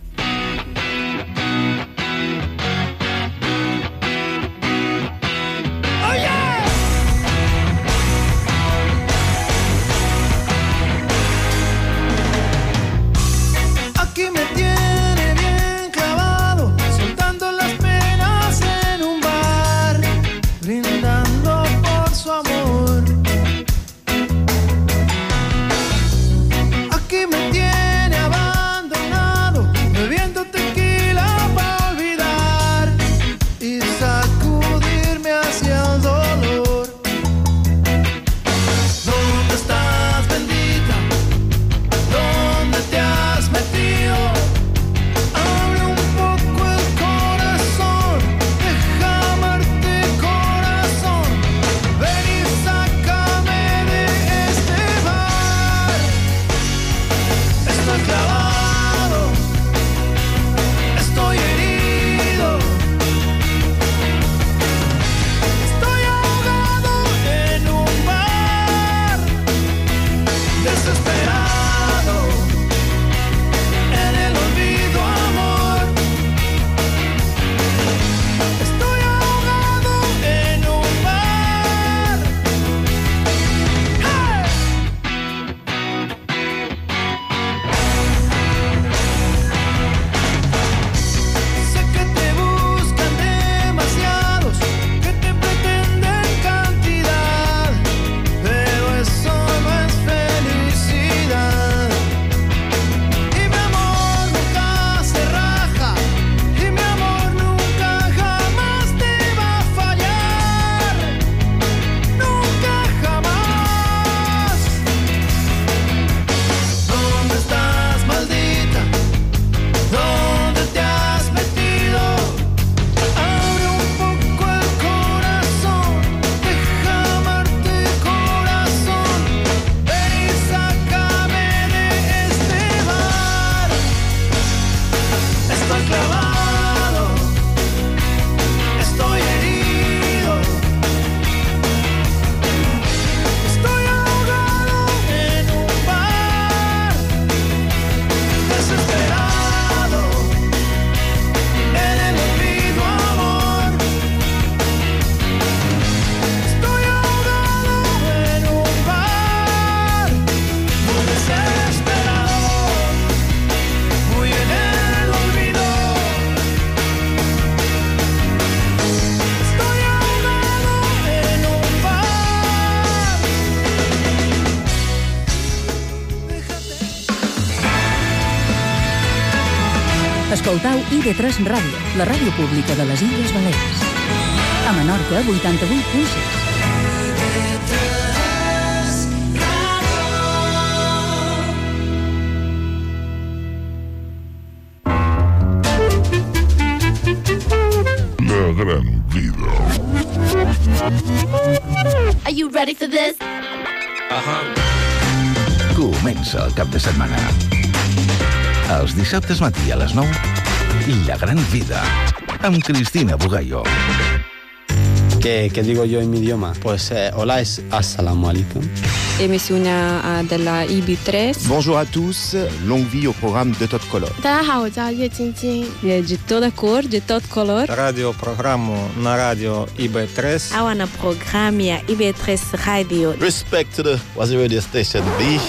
Escoltau IB3 Ràdio, la ràdio pública de les Illes Balears. A Menorca, 88.6. La gran vida. Are you ready for this? Comença el cap de setmana. Els dissabtes matí a les 9, La gran vida, amb Cristina Bugallo. ¿Qué digo yo en mi idioma? Pues hola es assalamu alaikum. Émission de la IB3. Bonjour à tous, longue vie au programme de tot color. 大家好，我叫叶晶晶。 De toda cor, de tot color. Радіопрограму на радіо IB3. I want a program IB3 Radio. Respect to the, what's the radio station?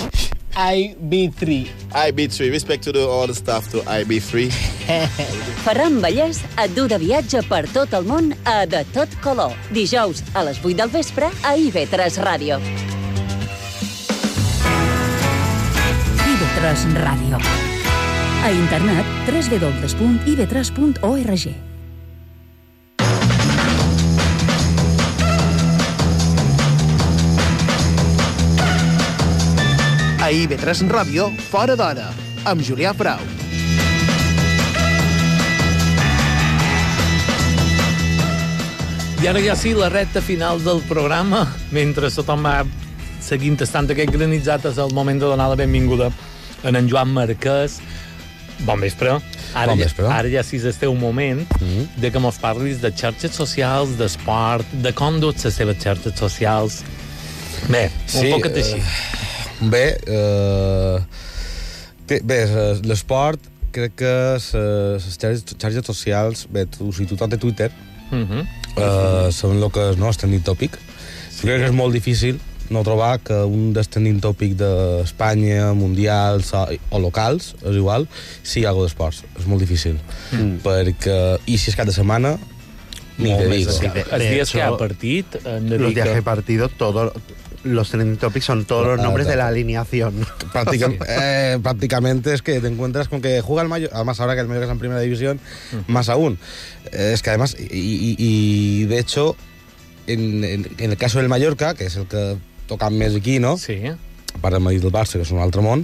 IB3. IB3. Respect to all the staff to IB3. Ferran Vallès et du de viatge per tot el món a De Tot Color. Dijous a les 8 del vespre a IB3 Ràdio. IB3 Ràdio. A internet www.ib3.org. A IB3 Ràdio, Fora d'Hora, amb Julià Frau. I ara ja sí, la recta final del programa, mentre tothom va seguint tastant aquest granitzat, és el moment de donar la benvinguda a en Joan Marquès. Bon vespre. Ara ja sí és el teu moment de que mos parlis de xarxes socials, d'esport, de com duts les seves xarxes socials. Bé, un poquet així. L'esport, crec que les xarxes socials, bé, tothom té Twitter, són el que és el trending topic. Crec que és molt difícil no trobar que un dels trending topic d'Espanya, mundials o locals, és igual, sigui alguna d'esports. És molt difícil. I si és cap de setmana, ni te digo. Els dies que ha partit... Los días que he partido, todos los trending topics son todos los nombres de la alineación. Prácticamente es que te encuentras con que juega el Mallorca, además ahora que el Mallorca está en primera división, más aún. Es que además, y de hecho, en el caso del Mallorca, que es el que toca més aquí, no? Sí. A part del Madrid del Barça, que és un altre món,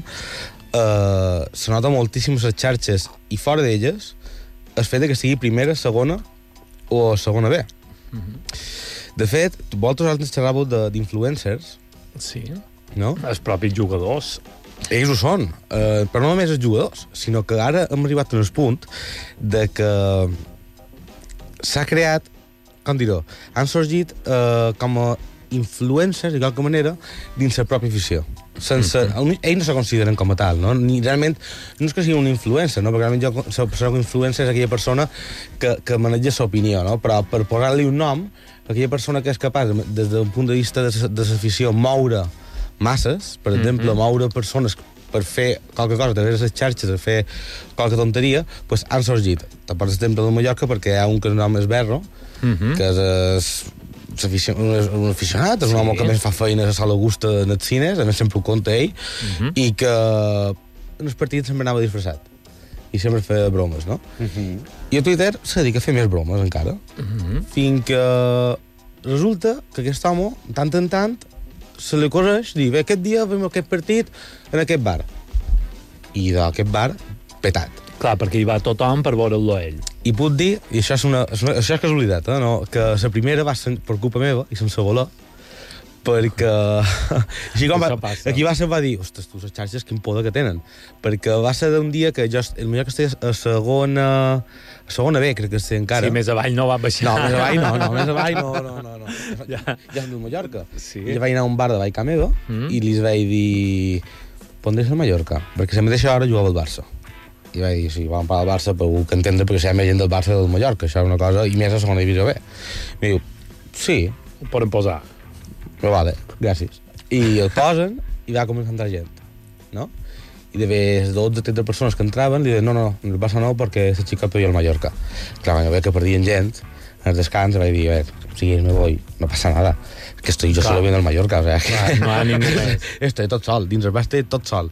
se nota moltíssim les xarxes, i fora d'elles, el fet que sigui primera, segona o segona B. De fet, vosaltres antes xerràveu d'influencers. Sí. No? Els propis jugadors. Ells ho són, però no només els jugadors, sinó que ara hem arribat a un punt de que s'ha creat, com dir-ho, han sorgit com a influencers, de qualque manera, dins la pròpia afició. Ells no se consideren com a tal, no? Ni realment, no és que sigui un influencer, no? Perquè realment la persona que influencer és aquella persona que maneja l'opinió, no? Però per posar-li un nom, aquella persona que és capaç, des d'un punt de vista de l'afició, moure masses, per exemple, moure persones per fer qualque cosa a través de les xarxes, per fer qualque tonteria, doncs han sorgit. Per exemple, del Mallorca, perquè hi ha un que el nom és Berro, que és un aficionat, és un home que més fa feina a la sala Augusta en els cines, a més sempre ho conta ell, i que en els partits sempre anava disfressat i sempre feia bromes, no? I a Twitter se dedica a fer més bromes encara, fins que resulta que aquest home, tant en tant, se li ocorreix dir, bé, aquest dia fem aquest partit en aquest bar. I d'aquest bar, petat. Clar, perquè hi va tothom per veure-lo a ell. I puc dir, i això és casualitat, no? Que la primera va ser per culpa meva i sense voler, perquè així com aquí va ser, va dir, ostres, tu, les xarxes, quin poder que tenen, perquè va ser d'un dia que jo, el millor que estava a segona B, crec que estic encara. Sí, més avall no va baixar. No, més avall no. Ja som del Mallorca. I vaig anar a un bar de Vall Camego i li vaig dir, pondrés al Mallorca, perquè a la mateixa hora jugava al Barça. I vaig dir, sí, vam parar al Barça, però ho que entendre, perquè si hi ha més gent del Barça del Mallorca, això és una cosa, i més a segona divisió B. I diu, sí. Ho poden posar. Però vale, gràcies. I el posen i va començar a entrar gent, no? I de les 12-13 persones que entraven li diuen, no, el Barça no, perquè és el xicat per jo al Mallorca. Clar, vaig veure que perdien gent, en el descans vaig dir, a ver, si me voy, no passa nada, que estoy yo solo viendo el Mallorca, o sea, que no hi ha ningú més. Estoy tot sol, dins el bar estic tot sol.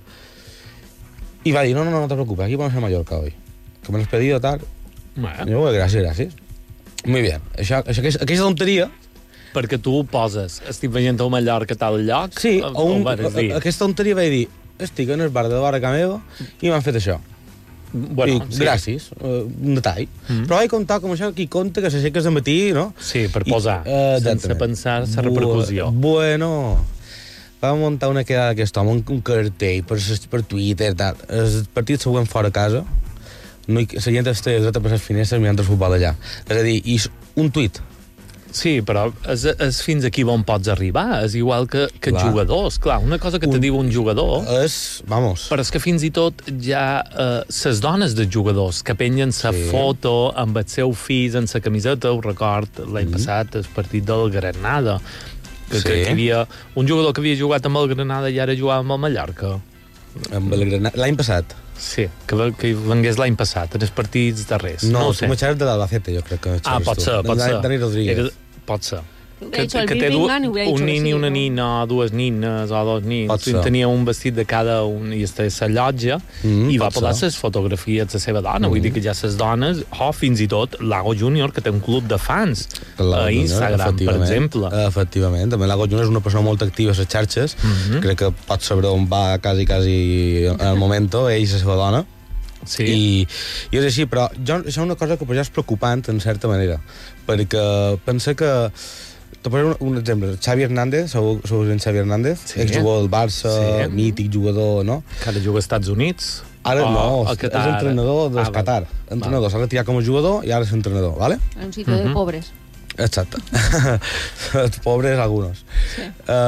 I va dir, no te preocupes, aquí vamos a Mallorca hoy. Que me has pedido, tal. Bueno. Jo, gràcies. Muy bien. Aquesta tonteria... Perquè tu ho poses, estic veient a Mallorca a tal lloc? Sí, aquesta tonteria vaig dir, estic en el bar de Vara Camego i m'han fet això. Bueno, sí. Gràcies, un detall. Però vaig comptar com això, qui compta que s'aixeques de matí, no? Sí, per posar, sense pensar la repercussió. Bueno, vam muntar una quedada d'aquest home, un cartell per Twitter, tal. El partit següent fora a casa, la gent està dreta per les finestres mirant el futbol allà. És a dir, un tuit. Sí, però és fins aquí on pots arribar. És igual que jugadors. Clar, una cosa que te diu un jugador... Vamos. Però és que fins i tot ja ses dones de jugadors que pengen sa foto amb el seu fill en sa camiseta, ho record l'any passat, el partit del Granada, que hi havia un jugador que havia jugat amb el Granada i ara jugava amb el Mallorca. Amb el Granada, l'any passat? Sí, que vengués l'any passat, en els partits darrers. No, tu m'ho xerres de l'Albacete, jo crec que... Pot ser. Dani Rodríguez. Pot ser. Que té un nin i una nina, o dues nines, o dos nins. Tenia un vestit de cada un i estava a la llotja i va posar les fotografies de la seva dona. Vull dir que ja les dones, fins i tot Lago Junior, que té un club de fans a Instagram, per exemple. Efectivament. També Lago Junior és una persona molt activa a les xarxes. Crec que pot saber on va quasi en el moment ell i la seva dona. Sí. I és així, però això és una cosa que ja és preocupant en certa manera, perquè pensa que te posaré un exemple. Xavi Hernández, segur en Xavi Hernández, exjugador del Barça, mític jugador, no? Que ara juga als Estats Units. Ara no, és entrenador del Qatar. Entrenador, s'ha retirat com a jugador i ara és entrenador, ¿vale? En un sitio de pobres. Exacte. Pobres algunos. Sí.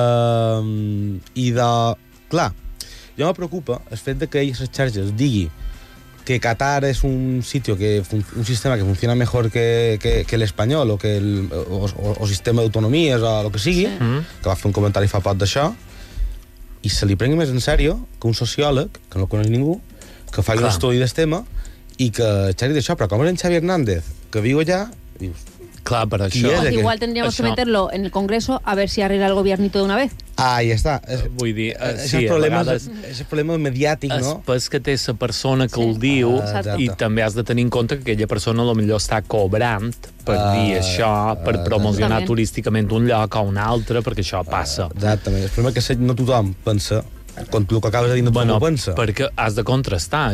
I clar, jo me preocupa el fet que ell a les xarxes digui que Qatar es un sitio un sistema que funciona mejor que el español o sistema d'autonomies o el que sigui, que va fer un comentari fa poc d'això, i se li prengui més en sèrio que un sociòleg, que no coneix ningú, que fa un estudi del tema i que xerri d'això, però com és en Xavi Hernández, que viu allà, dius... Claro, para eso. Igual tendríamos que meterlo en el Congreso a ver si arregla el gobiernito de una vez. Ahí està. Vull dir, sí, és el problema mediàtic, no? És que té la persona que ho diu i també has de tenir en compte que aquella persona potser està cobrant per dir això, per promocionar turísticament un lloc o un altre, perquè això passa. Exactament. El problema és que no tothom pensa quan el que acabes de dir no tothom ho pensa. Perquè has de contrastar.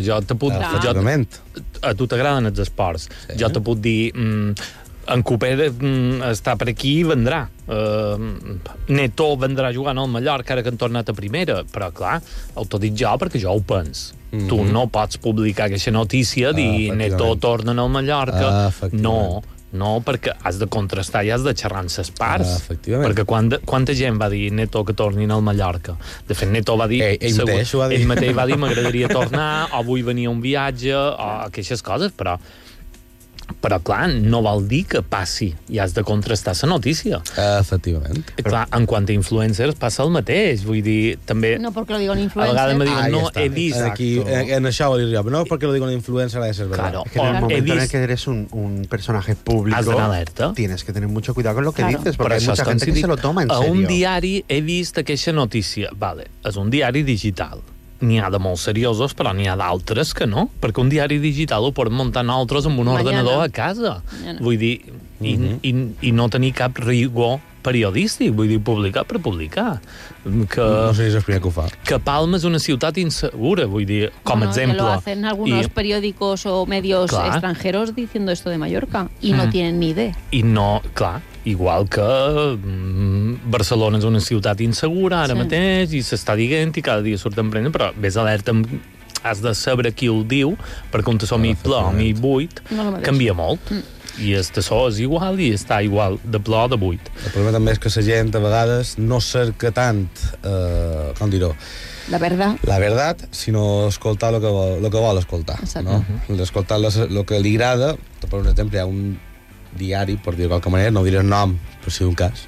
A tu t'agraden els esports. Jo te puc dir... en Cooper està per aquí i vendrà. Neto vendrà jugant al Mallorca ara que han tornat a primera, però clar, ho dic jo perquè jo ho penso. Tu no pots publicar aquesta notícia dir Neto torna al Mallorca. No, perquè has de contrastar i has de xerrar amb les parts. Perquè quanta gent va dir Neto que tornin al Mallorca? De fet, Neto va dir... Ell mateix va dir m'agradaria tornar, o vull venir a un viatge, o aquestes coses, però clar, no vol dir que passi i has de contrastar la notícia. Efectivament. Clar, en quant a influencers passa el mateix, vull dir, també... No perquè lo digo un influencer. A vegades me diuen, no, he vist... En això ho diria, no perquè lo digo un influencer, es verdad. Claro, que en el momento en el que eres un personaje público, has d'anar alerta. Tienes que tener mucho cuidado con lo que dices, porque hay mucha gente que se lo toma en serio. A un diari he vist aquesta notícia. Vale, és un diari digital. N'hi ha de molt seriosos, però n'hi ha d'altres que no, perquè un diari digital ho poden muntar nosaltres amb un ordenador a casa. Vull dir, i no tenir cap rigor periodístic, vull dir, publicar per publicar. No sé si és el primer que ho fa. Que Palma és una ciutat insegura, vull dir, com a exemple. Que lo hacen algunos periódicos o medios extranjeros diciendo esto de Mallorca, i no tienen ni idea. I no, clar, igual que Barcelona és una ciutat insegura ara mateix i s'està dient i cada dia surten prenent, però ves alerta, has de saber qui ho diu, perquè un tassó mi ple o mi buit canvia molt. I el tassó és igual i està igual de ple o de buit. El problema també és que la gent a vegades no cerca tant, com dir-ho, la verdad, sinó escoltar el que vol escoltar. No? Escoltar el que li agrada. Per un exemple, hi ha un diari, per dir-ho de qualque manera, no diré el nom, per si un cas,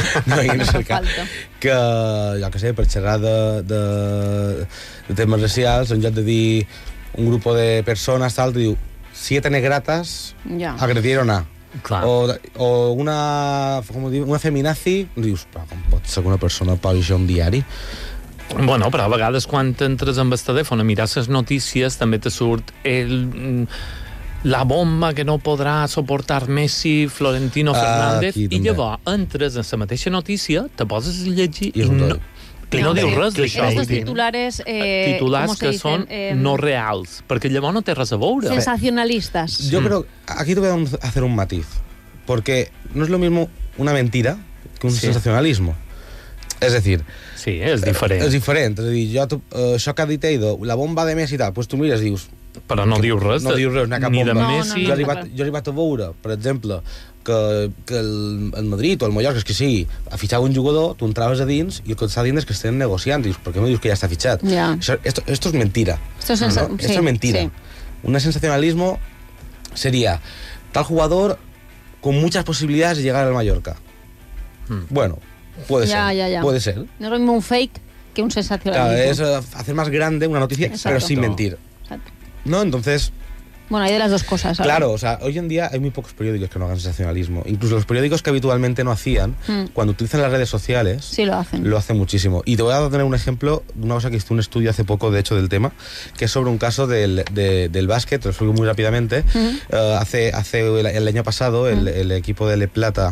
que, jo què sé, per xerrar de temes racials, en lloc de dir un grup de persones, tal, diu 7 negratas agredieron a... O una feminazi, dius, però com pot ser que una persona pugui això un diari? Bueno, però a vegades quan entres amb el telèfon a mirar les notícies també te surt la bomba que no podrà soportar Messi, Florentino Fernández, i llavors entres en la mateixa notícia, te poses a llegir i no diu res d'això. Estos titulares que són no reals, perquè llavors no té res a veure. Sensacionalistas. Yo creo, aquí te voy a hacer un matiz, porque no es lo mismo una mentira que un sensacionalismo. És a dir... Sí, és diferent. És diferent. És a dir, això que ha dit Eido, la bomba de Messi i tal, doncs tu mires i dius... Però no dius res. No dius res, n'hi ha cap bomba. Ni de Messi. Jo he arribat a veure, per exemple, que el Madrid o el Mallorca, que sigui, a fitxar un jugador, tu entraves a dins i el que està dins és que estem negociant. Dius, per què no dius que ja està fitxat? Esto es mentira. Esto es mentira. Un sensacionalismo sería tal jugador con muchas posibilidades de llegar al Mallorca. Bueno, puede ser. Puede ser. No es lo mismo un fake que un sensacionalismo. Claro, es hacer más grande una noticia, pero sin mentir. Exacto. ¿No? Entonces, Bueno, hay de las dos cosas, ¿sabes? Claro, o sea, hoy en día hay muy pocos periódicos que no hagan sensacionalismo. Incluso los periódicos que habitualmente no hacían, cuando utilizan las redes sociales, sí lo hacen. Lo hacen muchísimo. Y te voy a tener un ejemplo de una cosa que hizo un estudio hace poco, de hecho, del tema, que es sobre un caso del básquet, te lo explico muy rápidamente. Hace el año pasado, el equipo de Le Plata,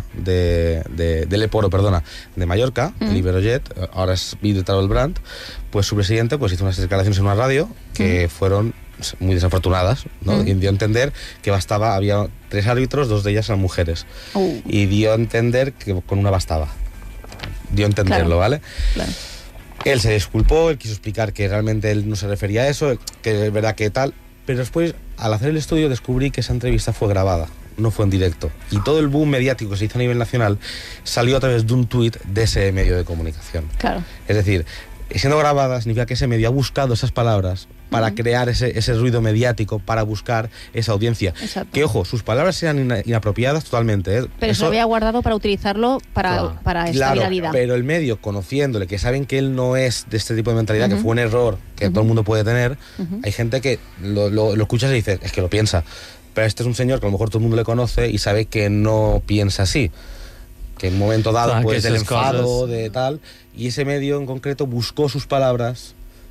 de Le Poro, perdona, de Mallorca, el Iberojet, ahora es Vida Travel Brand, pues su presidente pues hizo unas declaraciones en una radio que fueron muy desafortunadas, ¿no? Y dio a entender que había 3 árbitros, 2 de ellas eran mujeres. Y dio a entender que con una bastaba. Dio a entenderlo, ¿vale? Claro. Él se disculpó, él quiso explicar que realmente él no se refería a eso, que es verdad que tal, pero después, al hacer el estudio, descubrí que esa entrevista fue grabada, no fue en directo. Y todo el boom mediático que se hizo a nivel nacional salió a través de un tuit de ese medio de comunicación. Claro. Es decir, siendo grabada significa que ese medio ha buscado esas palabras para crear ese ruido mediático, para buscar esa audiencia. Exacto. Que, ojo, sus palabras eran inapropiadas totalmente, ¿eh? Pero eso lo había guardado para utilizarlo para esta viralidad. Pero el medio, conociéndole, que saben que él no es de este tipo de mentalidad, que fue un error que todo el mundo puede tener, hay gente que lo escuchas y dice, es que lo piensa. Pero este es un señor que a lo mejor todo el mundo le conoce y sabe que no piensa así. Que en un momento dado, pues, del enfado, de tal, y ese medio en concreto buscó sus palabras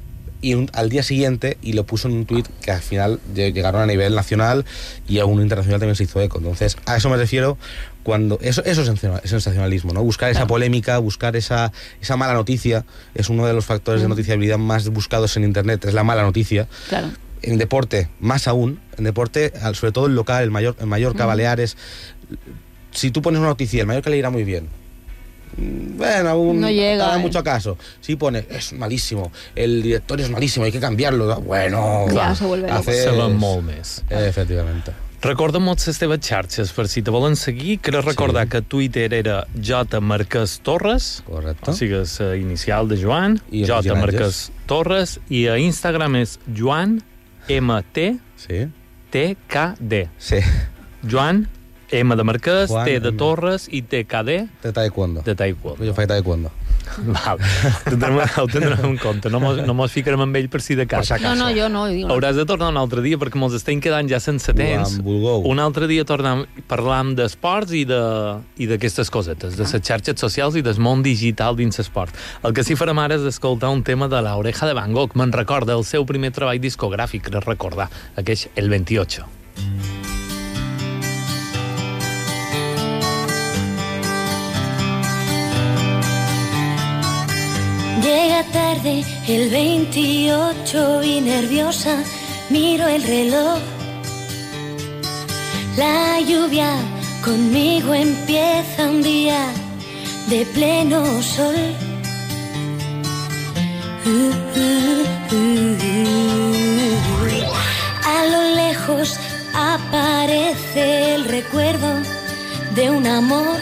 y al día siguiente y lo puso en un tuit que al final llegaron a nivel nacional y a uno internacional también se hizo eco. Entonces, a eso me refiero cuando eso es sensacionalismo, ¿no? Buscar esa polémica, buscar esa mala noticia, es uno de los factores de noticiabilidad más buscados en internet, es la mala noticia. Claro. En deporte, más aún, en deporte, sobre todo el local, en Mallorca, Baleares, si tú pones una noticia, el Mallorca le irá muy bien. Bueno, aún no llega, da mucho caso. Si pone, es malísimo, el director es malísimo, hay que cambiarlo. Bueno, ja, se vuelve se ven molt més. Efectivament. Recorda'm les teves xarxes, per si te volen seguir. Quiero recordar que Twitter era J. Marquès Torres. Correcte. O sigui, és inicial de Joan, J. Marquès Torres, i a Instagram és Joan MT TKD. Sí. Joan M de Marquès, Juan, T de Torres i TKD de taekwondo. Jo faig taekwondo. Val. Ho tindrem en compte. No mos ficarem amb ell per si de cas. No, jo no. Hauràs de tornar un altre dia perquè mos estem quedant ja sense temps. Un altre dia parlam d'esports i d'aquestes cosetes, de les xarxes socials i del món digital dins l'esport. El que sí farem ara és escoltar un tema de La Oreja de Van Gogh. Me'n recorda el seu primer treball discogràfic, recordar, aquell El 28. Llega tarde el 28 y nerviosa miro el reloj. La lluvia conmigo empieza un día de pleno sol. A lo lejos aparece el recuerdo de un amor.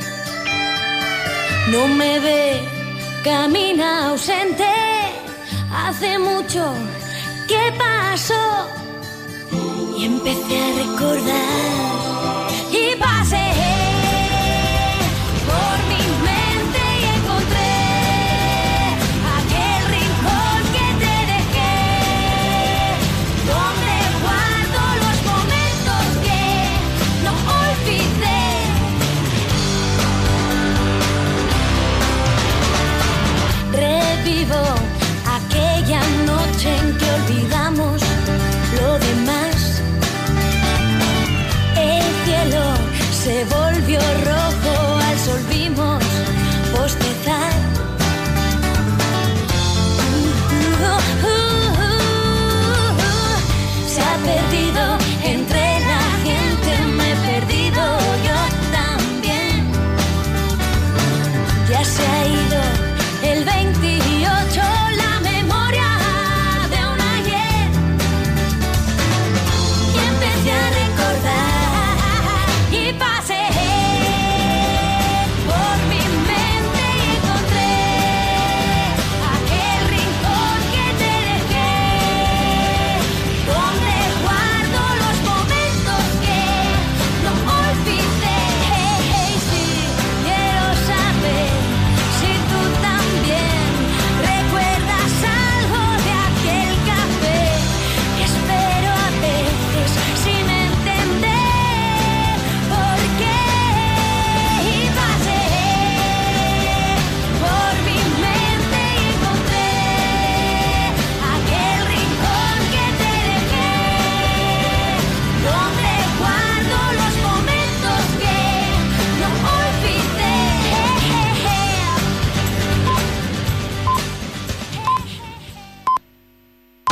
No me ve, camina ausente, hace mucho que pasó. Y empecé a recordar y pasé